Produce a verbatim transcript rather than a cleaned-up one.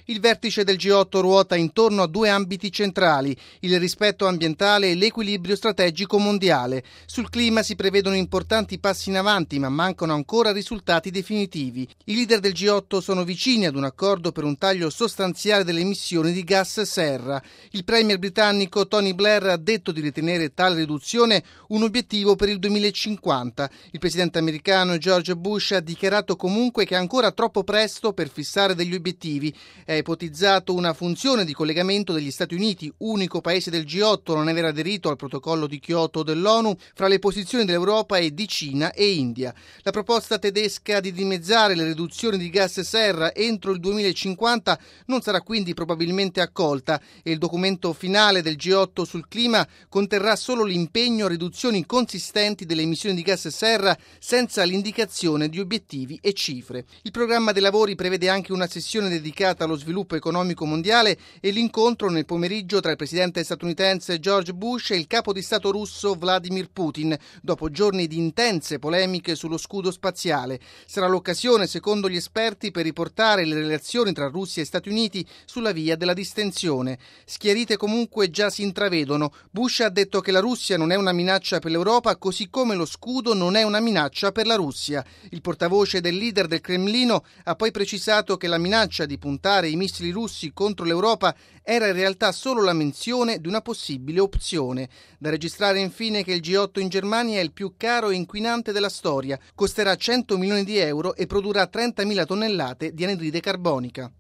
Il vertice del G otto ruota intorno a due ambiti centrali, il rispetto ambientale e l'equilibrio strategico mondiale. Sul clima si prevedono importanti passi in avanti, ma mancano ancora risultati definitivi. I leader del G otto sono vicini ad un accordo per un taglio sostanziale delle emissioni di gas serra. Il premier britannico Tony Blair ha detto di ritenere tale riduzione un obiettivo per il duemilacinquanta. Il presidente americano George Bush ha dichiarato comunque che è ancora troppo presto per fissare degli obiettivi. È ipotizzato una funzione di collegamento degli Stati Uniti, unico paese del G otto a non aver aderito al protocollo di Kyoto dell'ONU, fra le posizioni dell'Europa e di Cina e India. La proposta tedesca di dimezzare le riduzioni di gas serra entro il duemilacinquanta non sarà quindi probabilmente accolta e il documento finale del G otto sul clima conterrà solo l'impegno a riduzioni consistenti delle emissioni di gas serra senza l'indicazione di obiettivi e cifre. Il programma dei lavori prevede anche una sessione dedicata allo sviluppo economico mondiale e l'incontro nel pomeriggio tra il presidente statunitense George Bush e il capo di Stato russo Vladimir Putin, dopo giorni di intense polemiche sullo scudo spaziale. Sarà l'occasione, secondo gli esperti, per riportare le relazioni tra Russia e Stati Uniti sulla via della distensione. Schiarite comunque già si intravedono. Bush ha detto che la Russia non è una minaccia per l'Europa, così come lo scudo non è una minaccia per la Russia. Il portavoce del leader del Cremlino ha poi precisato che la minaccia di puntare i missili russi contro l'Europa era in realtà solo la menzione di una possibile opzione. Da registrare infine che il G otto in Germania è il più caro e inquinante della storia. Costerà cento milioni di euro e produrrà trentamila tonnellate di anidride carbonica.